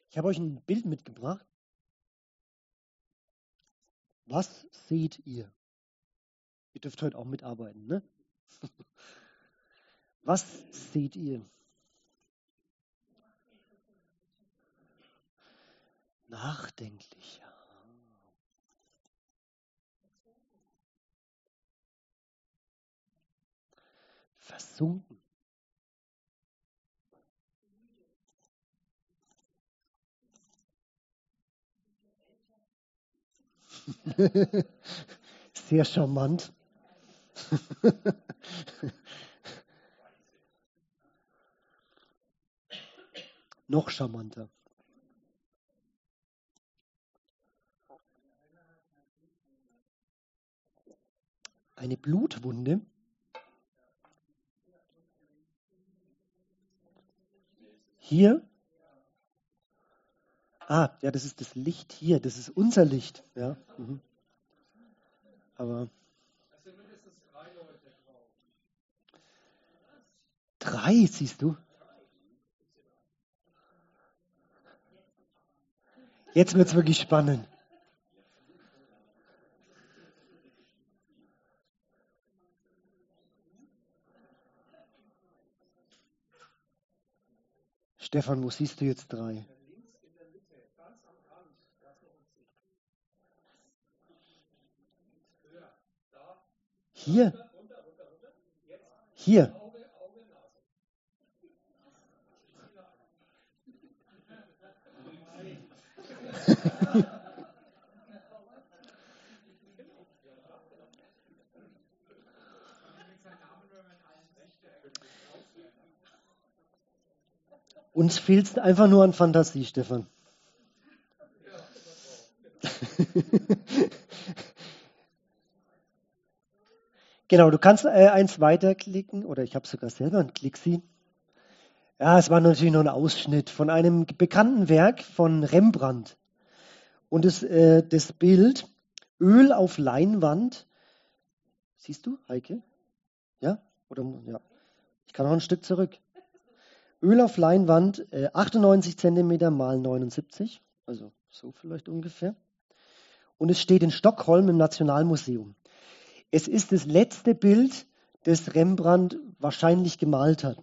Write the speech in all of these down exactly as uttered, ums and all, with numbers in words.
Ich habe euch ein Bild mitgebracht. Was seht ihr? Ihr dürft heute auch mitarbeiten, ne? Was seht ihr? Nachdenklich, ja. Versunken. Sehr charmant. Noch charmanter. Eine Blutwunde. Hier. Ah, ja, das ist das Licht hier. Das ist unser Licht. Ja. Mhm. Aber drei, siehst du? Jetzt wird es wirklich spannend. Stefan, wo siehst du jetzt drei? Hier. Hier. Uns fehlt es einfach nur an Fantasie, Stefan. Genau, du kannst äh, eins weiterklicken oder ich habe sogar selber einen Klick-Sie. Ja, es war natürlich nur ein Ausschnitt von einem bekannten Werk von Rembrandt. Und das, äh, das Bild Öl auf Leinwand. Siehst du, Heike? Ja? Oder ja? Ich kann noch ein Stück zurück. Öl auf Leinwand, äh, achtundneunzig Zentimeter mal neunundsiebzig, also so vielleicht ungefähr. Und es steht in Stockholm im Nationalmuseum. Es ist das letzte Bild, das Rembrandt wahrscheinlich gemalt hat.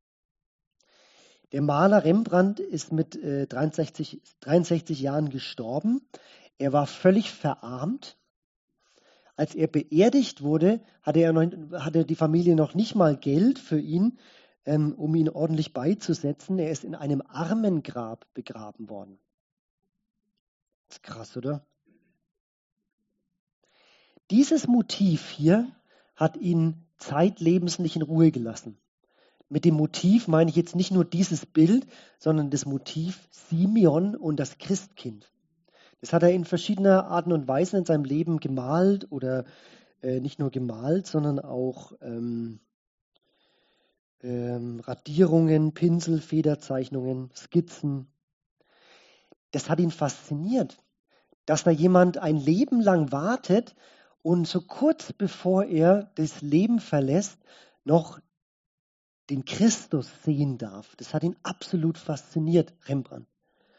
Der Maler Rembrandt ist mit äh, dreiundsechzig, dreiundsechzig Jahren gestorben. Er war völlig verarmt. Als er beerdigt wurde, hatte, er noch, hatte die Familie noch nicht mal Geld für ihn, ähm, um ihn ordentlich beizusetzen. Er ist in einem Armengrab begraben worden. Das ist krass, oder? Dieses Motiv hier hat ihn zeitlebens nicht in Ruhe gelassen. Mit dem Motiv meine ich jetzt nicht nur dieses Bild, sondern das Motiv Simeon und das Christkind. Das hat er in verschiedener Arten und Weisen in seinem Leben gemalt oder äh, nicht nur gemalt, sondern auch ähm, ähm, Radierungen, Pinsel, Federzeichnungen, Skizzen. Das hat ihn fasziniert, dass da jemand ein Leben lang wartet und so kurz bevor er das Leben verlässt, noch den Christus sehen darf. Das hat ihn absolut fasziniert, Rembrandt.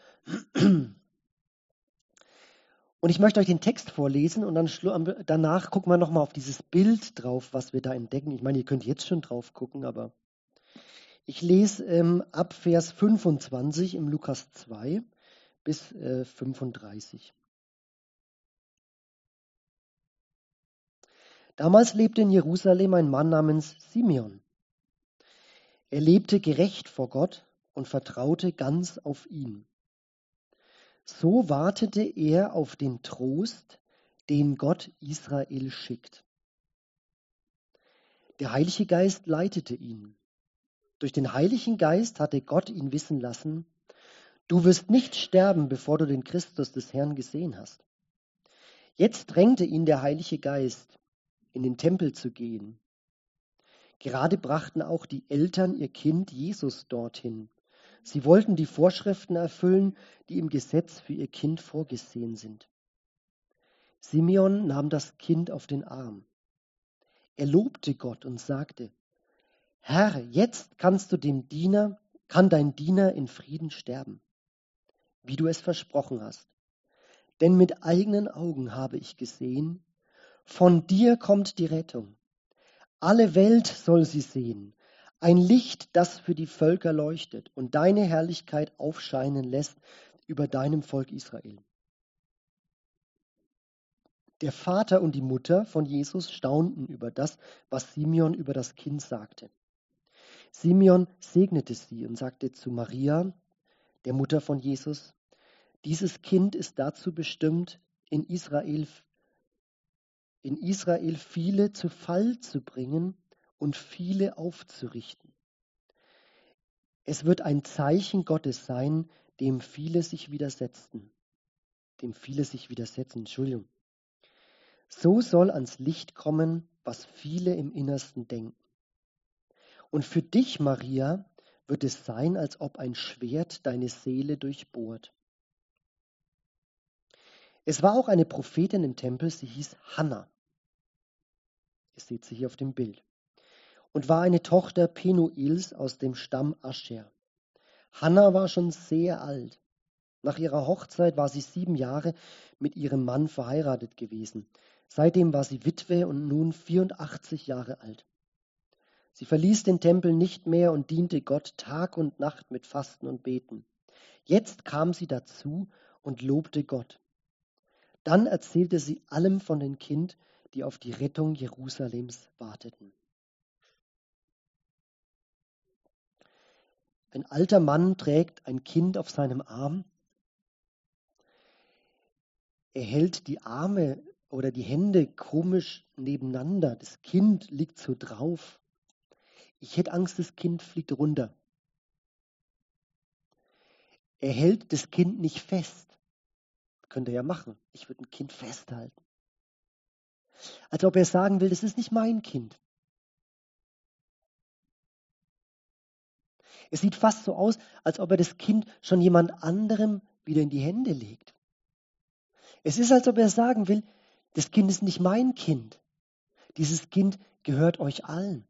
Und ich möchte euch den Text vorlesen und dann danach gucken wir nochmal auf dieses Bild drauf, was wir da entdecken. Ich meine, ihr könnt jetzt schon drauf gucken, aber ich lese ähm, ab Vers fünfundzwanzig im Lukas zwei bis äh, fünfunddreißig. Damals lebte in Jerusalem ein Mann namens Simeon. Er lebte gerecht vor Gott und vertraute ganz auf ihn. So wartete er auf den Trost, den Gott Israel schickt. Der Heilige Geist leitete ihn. Durch den Heiligen Geist hatte Gott ihn wissen lassen, du wirst nicht sterben, bevor du den Christus des Herrn gesehen hast. Jetzt drängte ihn der Heilige Geist, in den Tempel zu gehen. Gerade brachten auch die Eltern ihr Kind Jesus dorthin. Sie wollten die Vorschriften erfüllen, die im Gesetz für ihr Kind vorgesehen sind. Simeon nahm das Kind auf den Arm. Er lobte Gott und sagte, Herr, jetzt kannst du dem Diener, kann dein Diener in Frieden sterben. wie du es versprochen hast. Denn mit eigenen Augen habe ich gesehen, von dir kommt die Rettung. Alle Welt soll sie sehen. Ein Licht, das für die Völker leuchtet und deine Herrlichkeit aufscheinen lässt über deinem Volk Israel. Der Vater und die Mutter von Jesus staunten über das, was Simeon über das Kind sagte. Simeon segnete sie und sagte zu Maria, der Mutter von Jesus, dieses Kind ist dazu bestimmt, in Israel, in Israel viele zu Fall zu bringen und viele aufzurichten. Es wird ein Zeichen Gottes sein, dem viele sich widersetzten. Dem viele sich widersetzen, Entschuldigung. So soll ans Licht kommen, was viele im Innersten denken. Und für dich, Maria, wird es sein, als ob ein Schwert deine Seele durchbohrt. Es war auch eine Prophetin im Tempel, sie hieß Hannah. Ihr seht sie hier auf dem Bild. Und war eine Tochter Penuels aus dem Stamm Ascher. Hannah war schon sehr alt. Nach ihrer Hochzeit war sie sieben Jahre mit ihrem Mann verheiratet gewesen. Seitdem war sie Witwe und nun vierundachtzig Jahre alt. Sie verließ den Tempel nicht mehr und diente Gott Tag und Nacht mit Fasten und Beten. Jetzt kam sie dazu und lobte Gott. Dann erzählte sie allem von dem Kind, die auf die Rettung Jerusalems warteten. Ein alter Mann trägt ein Kind auf seinem Arm. Er hält die Arme oder die Hände komisch nebeneinander. Das Kind liegt so drauf. Ich hätte Angst, das Kind fliegt runter. Er hält das Kind nicht fest. Könnte er ja machen. Ich würde ein Kind festhalten. Als ob er sagen will, das ist nicht mein Kind. Es sieht fast so aus, als ob er das Kind schon jemand anderem wieder in die Hände legt. Es ist, als ob er sagen will, das Kind ist nicht mein Kind. Dieses Kind gehört euch allen.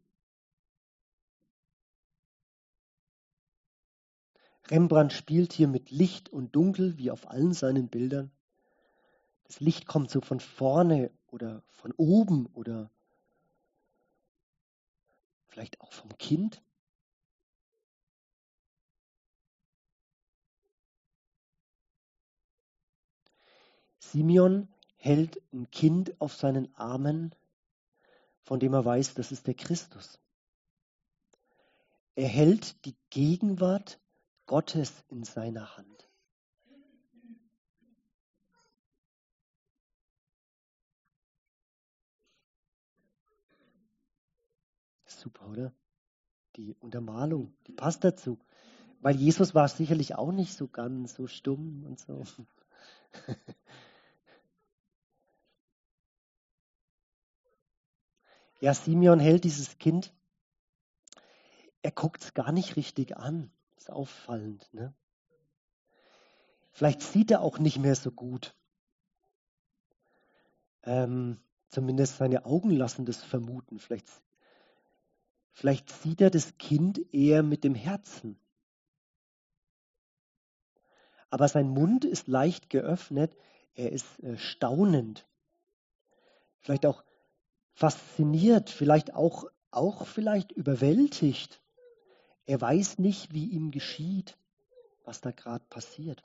Rembrandt spielt hier mit Licht und Dunkel, wie auf allen seinen Bildern. Das Licht kommt so von vorne oder von oben oder vielleicht auch vom Kind. Simeon hält ein Kind auf seinen Armen, von dem er weiß, das ist der Christus. Er hält die Gegenwart Gottes in seiner Hand. Super, oder? Die Untermalung, die passt dazu. Weil Jesus war sicherlich auch nicht so ganz so stumm und so. Ja, Simeon hält dieses Kind. Er guckt es gar nicht richtig an. Ist auffallend, ne? Vielleicht sieht er auch nicht mehr so gut. Ähm, zumindest seine Augen lassen das vermuten. Vielleicht, vielleicht sieht er das Kind eher mit dem Herzen. Aber sein Mund ist leicht geöffnet. Er ist äh, staunend. Vielleicht auch fasziniert. Vielleicht auch, auch vielleicht überwältigt. Er weiß nicht, wie ihm geschieht, was da gerade passiert.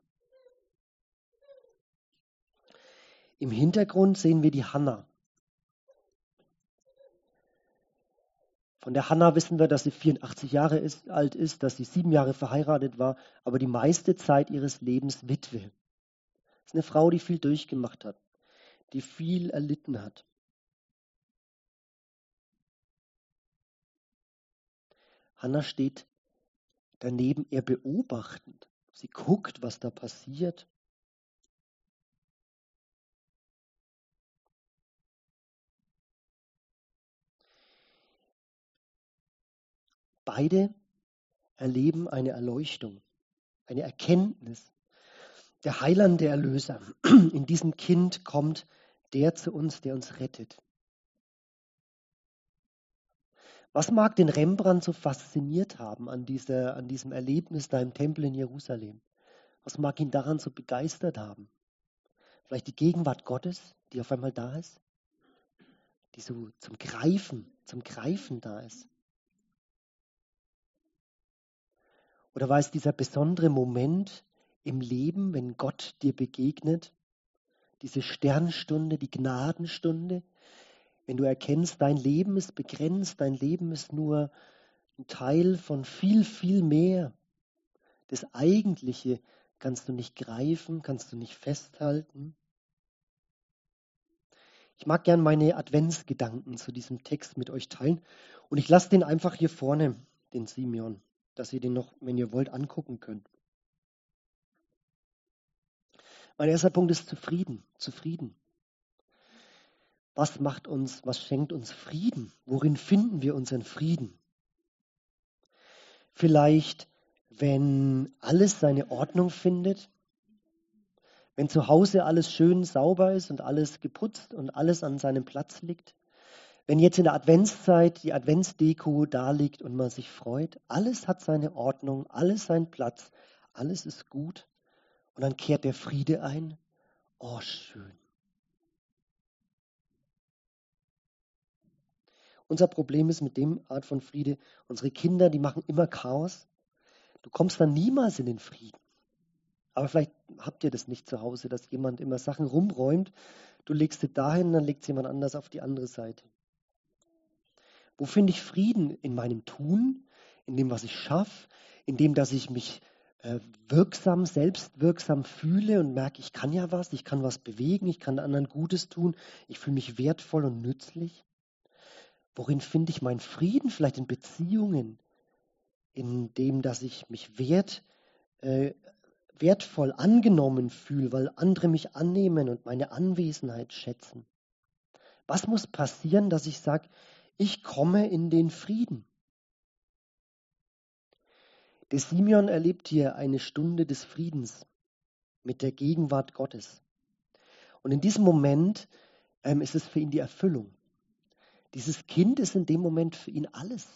Im Hintergrund sehen wir die Hannah. Von der Hannah wissen wir, dass sie vierundachtzig Jahre ist, alt ist, dass sie sieben Jahre verheiratet war, aber die meiste Zeit ihres Lebens Witwe. Das ist eine Frau, die viel durchgemacht hat, die viel erlitten hat. Hannah steht daneben, eher beobachtend. Sie guckt, was da passiert. Beide erleben eine Erleuchtung, eine Erkenntnis. Der Heiland, der Erlöser. In diesem Kind kommt der zu uns, der uns rettet. Was mag den Rembrandt so fasziniert haben an, dieser, an diesem Erlebnis da im Tempel in Jerusalem? Was mag ihn daran so begeistert haben? Vielleicht die Gegenwart Gottes, die auf einmal da ist, die so zum Greifen, zum Greifen da ist. Oder war es dieser besondere Moment im Leben, wenn Gott dir begegnet, diese Sternstunde, die Gnadenstunde, wenn du erkennst, dein Leben ist begrenzt, dein Leben ist nur ein Teil von viel, viel mehr. Das Eigentliche kannst du nicht greifen, kannst du nicht festhalten. Ich mag gern meine Adventsgedanken zu diesem Text mit euch teilen und ich lasse den einfach hier vorne, den Simeon, dass ihr den noch, wenn ihr wollt, angucken könnt. Mein erster Punkt ist Zufrieden, Zufrieden. Was macht uns, was schenkt uns Frieden? Worin finden wir unseren Frieden? Vielleicht, wenn alles seine Ordnung findet, wenn zu Hause alles schön sauber ist und alles geputzt und alles an seinem Platz liegt, wenn jetzt in der Adventszeit die Adventsdeko da liegt und man sich freut, alles hat seine Ordnung, alles seinen Platz, alles ist gut und dann kehrt der Friede ein. Oh, schön. Unser Problem ist mit dem Art von Friede, unsere Kinder, die machen immer Chaos. Du kommst dann niemals in den Frieden. Aber vielleicht habt ihr das nicht zu Hause, dass jemand immer Sachen rumräumt. Du legst sie dahin, dann legt es jemand anders auf die andere Seite. Wo finde ich Frieden? In meinem Tun, in dem, was ich schaffe, in dem, dass ich mich äh, wirksam, selbstwirksam fühle und merke, ich kann ja was, ich kann was bewegen, ich kann anderen Gutes tun, ich fühle mich wertvoll und nützlich. Worin finde ich meinen Frieden? Vielleicht in Beziehungen, in dem, dass ich mich wert, äh, wertvoll angenommen fühle, weil andere mich annehmen und meine Anwesenheit schätzen. Was muss passieren, dass ich sage, ich komme in den Frieden? Der Simeon erlebt hier eine Stunde des Friedens mit der Gegenwart Gottes. Und in diesem Moment ähm, ist es für ihn die Erfüllung. Dieses Kind ist in dem Moment für ihn alles.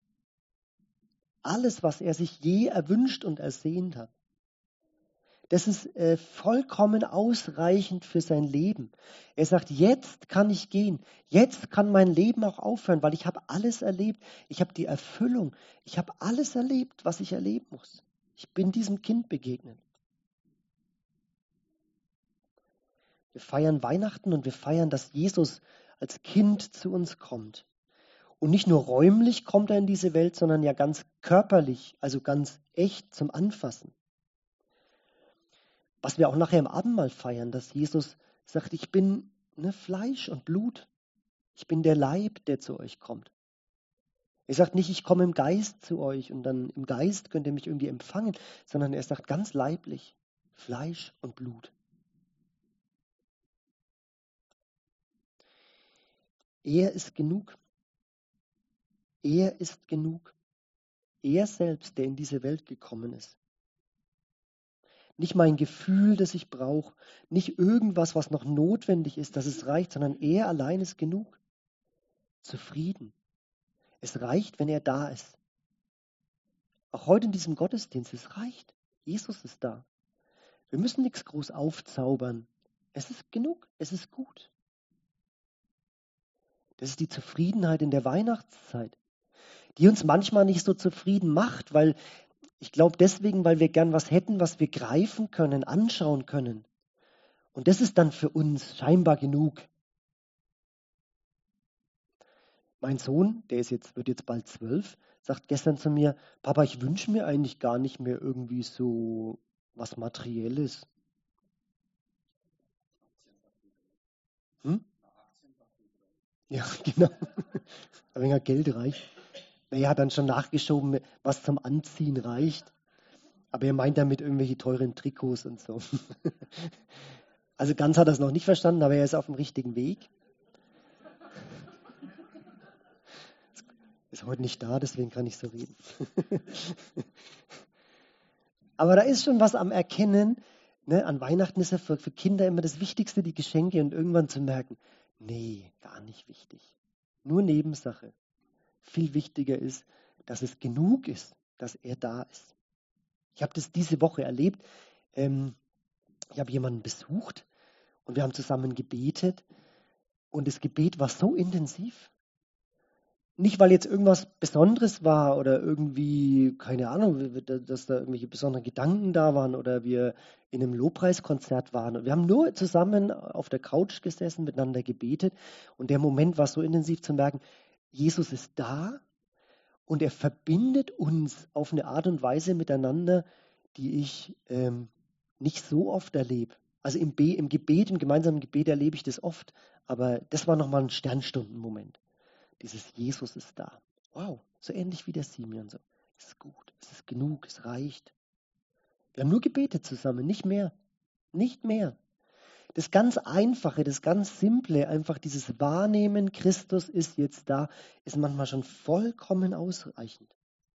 Alles, was er sich je erwünscht und ersehnt hat. Das ist äh, vollkommen ausreichend für sein Leben. Er sagt, jetzt kann ich gehen. Jetzt kann mein Leben auch aufhören, weil ich habe alles erlebt. Ich habe die Erfüllung. Ich habe alles erlebt, was ich erleben muss. Ich bin diesem Kind begegnet. Wir feiern Weihnachten und wir feiern, dass Jesus als Kind zu uns kommt. Und nicht nur räumlich kommt er in diese Welt, sondern ja ganz körperlich, also ganz echt zum Anfassen. Was wir auch nachher im Abendmahl feiern, dass Jesus sagt, ich bin ne, Fleisch und Blut. Ich bin der Leib, der zu euch kommt. Er sagt nicht, ich komme im Geist zu euch und dann im Geist könnt ihr mich irgendwie empfangen, sondern er sagt ganz leiblich, Fleisch und Blut. Er ist genug. Er ist genug. Er selbst, der in diese Welt gekommen ist. Nicht mein Gefühl, das ich brauche, nicht irgendwas, was noch notwendig ist, dass es reicht, sondern er allein ist genug. Zufrieden. Es reicht, wenn er da ist. Auch heute in diesem Gottesdienst, es reicht. Jesus ist da. Wir müssen nichts groß aufzaubern. Es ist genug, es ist gut. Das ist die Zufriedenheit in der Weihnachtszeit, die uns manchmal nicht so zufrieden macht, weil ich glaube deswegen, weil wir gern was hätten, was wir greifen können, anschauen können. Und das ist dann für uns scheinbar genug. Mein Sohn, der ist jetzt, wird jetzt bald zwölf, sagt gestern zu mir, Papa, ich wünsche mir eigentlich gar nicht mehr irgendwie so was Materielles. Hm? Ja, genau. Ein wenig Geld reicht. Er hat dann schon nachgeschoben, was zum Anziehen reicht. Aber er meint damit irgendwelche teuren Trikots und so. Also ganz hat er es noch nicht verstanden, aber er ist auf dem richtigen Weg. Ist heute nicht da, deswegen kann ich so reden. Aber da ist schon was am Erkennen. Ne? An Weihnachten ist ja für, für Kinder immer das Wichtigste, die Geschenke und irgendwann zu merken, nee, gar nicht wichtig. Nur Nebensache. Viel wichtiger ist, dass es genug ist, dass er da ist. Ich habe das diese Woche erlebt. Ähm, ich habe jemanden besucht und wir haben zusammen gebetet und das Gebet war so intensiv. Nicht, weil jetzt irgendwas Besonderes war oder irgendwie, keine Ahnung, dass da irgendwelche besonderen Gedanken da waren oder wir in einem Lobpreiskonzert waren. Wir haben nur zusammen auf der Couch gesessen, miteinander gebetet und der Moment war so intensiv zu merken, Jesus ist da und er verbindet uns auf eine Art und Weise miteinander, die ich ähm, nicht so oft erlebe. Also im, Be im Gebet, im gemeinsamen Gebet erlebe ich das oft, aber das war nochmal ein Sternstundenmoment. Dieses Jesus ist da. Wow, so ähnlich wie der Simeon. So. Es ist gut, es ist genug, es reicht. Wir haben nur gebetet zusammen, nicht mehr. Nicht mehr. Das ganz Einfache, das ganz Simple, einfach dieses Wahrnehmen, Christus ist jetzt da, ist manchmal schon vollkommen ausreichend.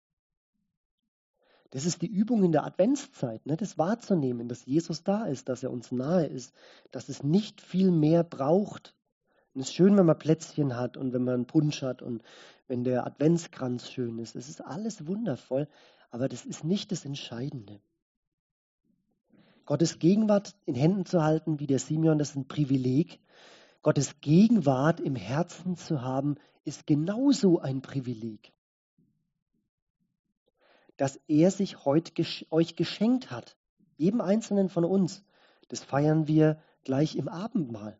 Das ist die Übung in der Adventszeit, ne, das wahrzunehmen, dass Jesus da ist, dass er uns nahe ist, dass es nicht viel mehr braucht. Und es ist schön, wenn man Plätzchen hat und wenn man einen Punsch hat und wenn der Adventskranz schön ist. Es ist alles wundervoll, aber das ist nicht das Entscheidende. Gottes Gegenwart in Händen zu halten, wie der Simeon, das ist ein Privileg. Gottes Gegenwart im Herzen zu haben, ist genauso ein Privileg. Dass er sich heute gesch- euch geschenkt hat, jedem Einzelnen von uns, das feiern wir gleich im Abendmahl.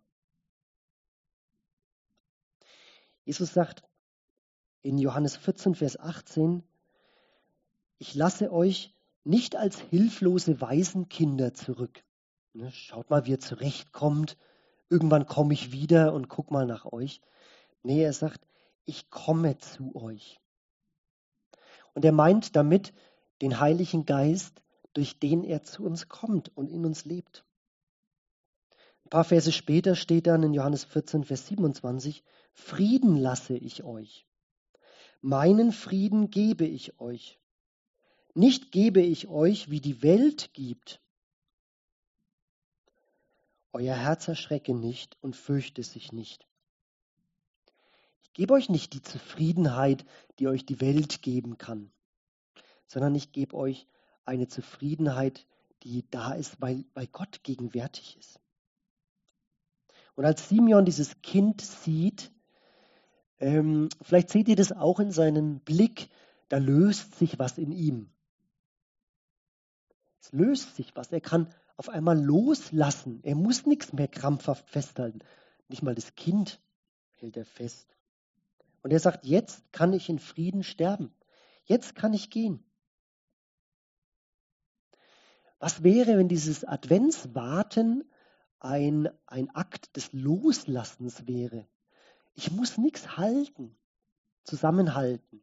Jesus sagt in Johannes vierzehn, Vers achtzehn, ich lasse euch nicht als hilflose Waisenkinder zurück. Ne, schaut mal, wie ihr zurechtkommt. Irgendwann komme ich wieder und guck mal nach euch. Nee, er sagt, ich komme zu euch. Und er meint damit den Heiligen Geist, durch den er zu uns kommt und in uns lebt. Ein paar Verse später steht dann in Johannes vierzehn, Vers siebenundzwanzig, Frieden lasse ich euch. Meinen Frieden gebe ich euch. Nicht gebe ich euch, wie die Welt gibt. Euer Herz erschrecke nicht und fürchte sich nicht. Ich gebe euch nicht die Zufriedenheit, die euch die Welt geben kann, sondern ich gebe euch eine Zufriedenheit, die da ist, weil, weil Gott gegenwärtig ist. Und als Simeon dieses Kind sieht, ähm, vielleicht seht ihr das auch in seinem Blick, da löst sich was in ihm. Es löst sich was. Er kann auf einmal loslassen. Er muss nichts mehr krampfhaft festhalten. Nicht mal das Kind hält er fest. Und er sagt, jetzt kann ich in Frieden sterben. Jetzt kann ich gehen. Was wäre, wenn dieses Adventswarten ein, ein Akt des Loslassens wäre? Ich muss nichts halten, zusammenhalten.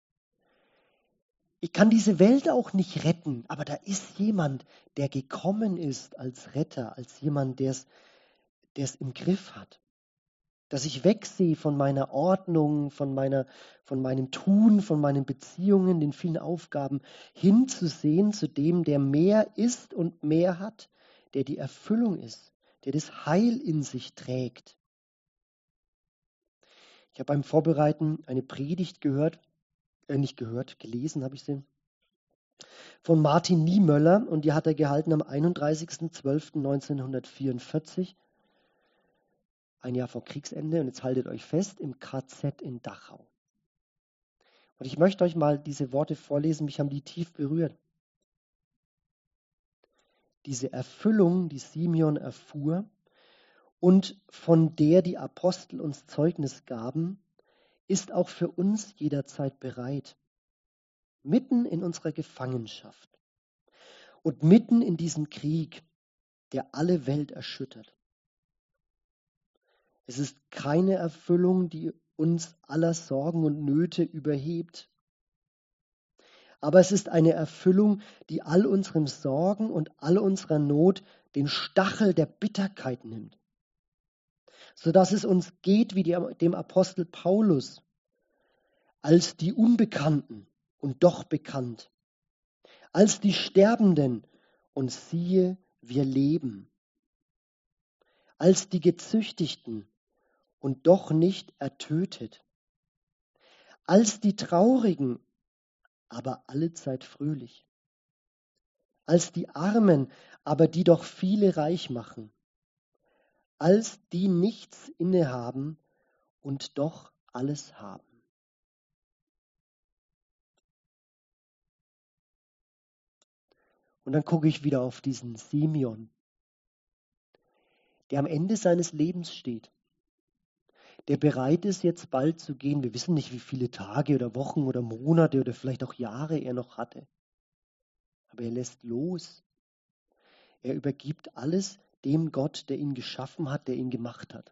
Ich kann diese Welt auch nicht retten, aber da ist jemand, der gekommen ist als Retter, als jemand, der es im Griff hat. Dass ich wegsehe von meiner Ordnung, von, meiner, von meinem Tun, von meinen Beziehungen, den vielen Aufgaben, hinzusehen zu dem, der mehr ist und mehr hat, der die Erfüllung ist, der das Heil in sich trägt. Ich habe beim Vorbereiten eine Predigt gehört, äh, nicht gehört, gelesen habe ich sie, von Martin Niemöller und die hat er gehalten am einunddreißigsten zwölften neunzehnhundertvierundvierzig, ein Jahr vor Kriegsende, und jetzt haltet euch fest, im K Z in Dachau. Und ich möchte euch mal diese Worte vorlesen, mich haben die tief berührt. Diese Erfüllung, die Simeon erfuhr und von der die Apostel uns Zeugnis gaben, ist auch für uns jederzeit bereit. Mitten in unserer Gefangenschaft und mitten in diesem Krieg, der alle Welt erschüttert. Es ist keine Erfüllung, die uns aller Sorgen und Nöte überhebt. Aber es ist eine Erfüllung, die all unseren Sorgen und all unserer Not den Stachel der Bitterkeit nimmt, sodass es uns geht wie dem Apostel Paulus, als die Unbekannten und doch bekannt, als die Sterbenden und siehe, wir leben, als die Gezüchtigten und doch nicht ertötet, als die Traurigen, aber allezeit fröhlich, als die Armen, aber die doch viele reich machen, als die nichts innehaben und doch alles haben. Und dann gucke ich wieder auf diesen Simeon, der am Ende seines Lebens steht, der bereit ist, jetzt bald zu gehen. Wir wissen nicht, wie viele Tage oder Wochen oder Monate oder vielleicht auch Jahre er noch hatte. Aber er lässt los. Er übergibt alles dem Gott, der ihn geschaffen hat, der ihn gemacht hat.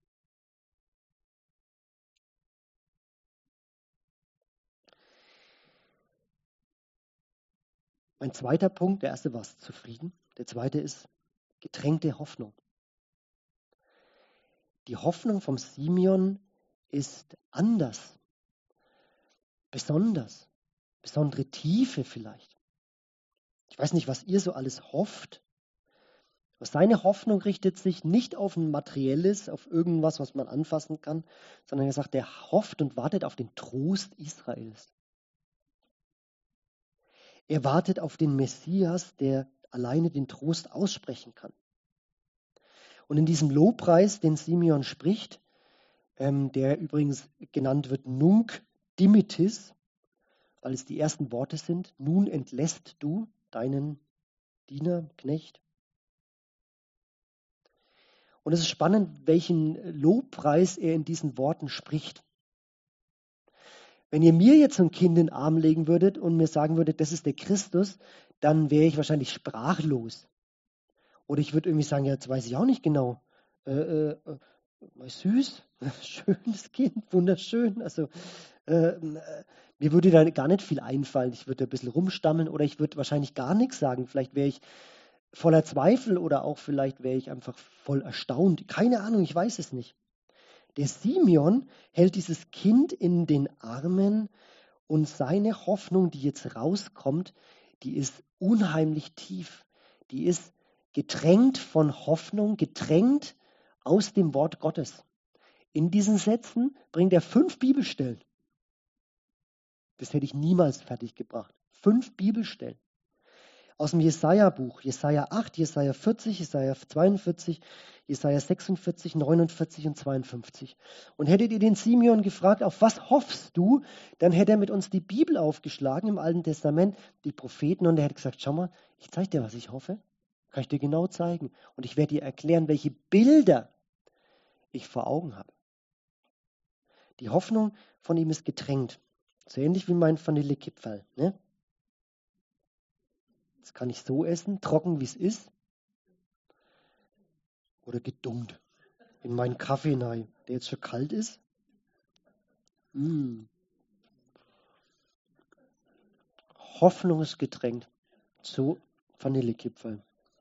Mein zweiter Punkt, der erste war zufrieden, der zweite ist getränkte Hoffnung. Die Hoffnung vom Simeon ist anders, besonders, besondere Tiefe vielleicht. Ich weiß nicht, was ihr so alles hofft. Aber seine Hoffnung richtet sich nicht auf ein Materielles, auf irgendwas, was man anfassen kann, sondern er sagt, er hofft und wartet auf den Trost Israels. Er wartet auf den Messias, der alleine den Trost aussprechen kann. Und in diesem Lobpreis, den Simeon spricht, ähm, der übrigens genannt wird Nunc dimittis, weil es die ersten Worte sind, nun entlässt du deinen Diener, Knecht. Und es ist spannend, welchen Lobpreis er in diesen Worten spricht. Wenn ihr mir jetzt ein Kind in den Arm legen würdet und mir sagen würdet, das ist der Christus, dann wäre ich wahrscheinlich sprachlos. Oder ich würde irgendwie sagen, ja, jetzt weiß ich auch nicht genau. Äh, äh, äh, süß, schönes Kind, wunderschön. Also äh, äh, mir würde da gar nicht viel einfallen. Ich würde ein bisschen rumstammeln oder ich würde wahrscheinlich gar nichts sagen. Vielleicht wäre ich voller Zweifel oder auch vielleicht wäre ich einfach voll erstaunt. Keine Ahnung, ich weiß es nicht. Der Simeon hält dieses Kind in den Armen und seine Hoffnung, die jetzt rauskommt, die ist unheimlich tief. Die ist getränkt von Hoffnung, getränkt aus dem Wort Gottes. In diesen Sätzen bringt er fünf Bibelstellen. Das hätte ich niemals fertiggebracht. Fünf Bibelstellen. Aus dem Jesaja-Buch, Jesaja acht, Jesaja vierzig, Jesaja zweiundvierzig, Jesaja sechsundvierzig, neunundvierzig und zweiundfünfzig. Und hättet ihr den Simeon gefragt, auf was hoffst du, dann hätte er mit uns die Bibel aufgeschlagen im Alten Testament, die Propheten, und er hätte gesagt, schau mal, ich zeige dir, was ich hoffe. Kann ich dir genau zeigen. Und ich werde dir erklären, welche Bilder ich vor Augen habe. Die Hoffnung von ihm ist getränkt. So ähnlich wie mein Vanillekipferl. Ne? Das kann ich so essen, trocken wie es ist. Oder gedummt. In meinen Kaffee rein, der jetzt schon kalt ist. Mm. Hoffnung ist getränkt. So Vanillekipferl.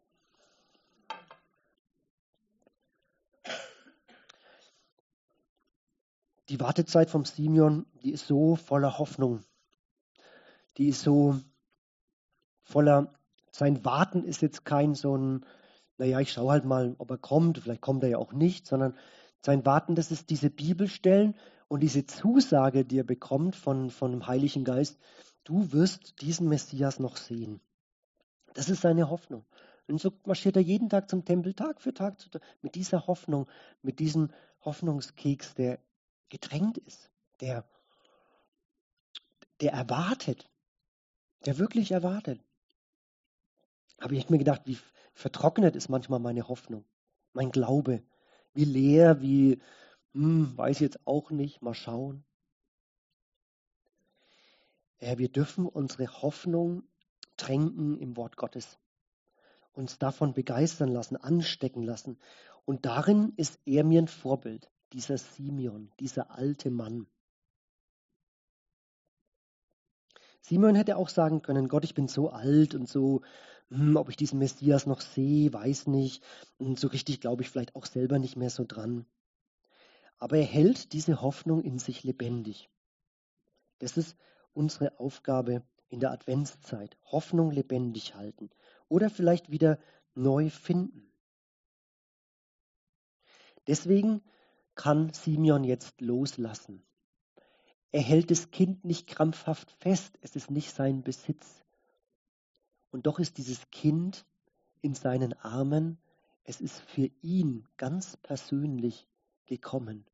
Die Wartezeit vom Simeon, die ist so voller Hoffnung. Die ist so voller, sein Warten ist jetzt kein so ein, naja, ich schaue halt mal, ob er kommt, vielleicht kommt er ja auch nicht, sondern sein Warten, das ist diese Bibelstellen und diese Zusage, die er bekommt von, von dem Heiligen Geist, du wirst diesen Messias noch sehen. Das ist seine Hoffnung. Und so marschiert er jeden Tag zum Tempel, Tag für Tag, mit dieser Hoffnung, mit diesem Hoffnungskeks, der getränkt ist, der, der erwartet, der wirklich erwartet. Habe ich mir gedacht, wie vertrocknet ist manchmal meine Hoffnung, mein Glaube, wie leer, wie, hm, weiß jetzt auch nicht, mal schauen. Ja, wir dürfen unsere Hoffnung tränken im Wort Gottes, uns davon begeistern lassen, anstecken lassen. Und darin ist er mir ein Vorbild, dieser Simeon, dieser alte Mann. Simeon hätte auch sagen können, Gott, ich bin so alt und so, hm, ob ich diesen Messias noch sehe, weiß nicht. Und so richtig glaube ich vielleicht auch selber nicht mehr so dran. Aber er hält diese Hoffnung in sich lebendig. Das ist unsere Aufgabe in der Adventszeit. Hoffnung lebendig halten oder vielleicht wieder neu finden. Deswegen kann Simeon jetzt loslassen. Er hält das Kind nicht krampfhaft fest. Es ist nicht sein Besitz. Und doch ist dieses Kind in seinen Armen, es ist für ihn ganz persönlich gekommen.